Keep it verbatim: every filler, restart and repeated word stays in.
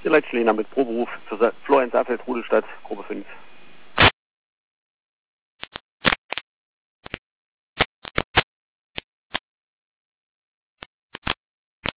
Leitschläner mit Proberuf für Florian Saalfeld, Rudelstadt, Gruppe fünf.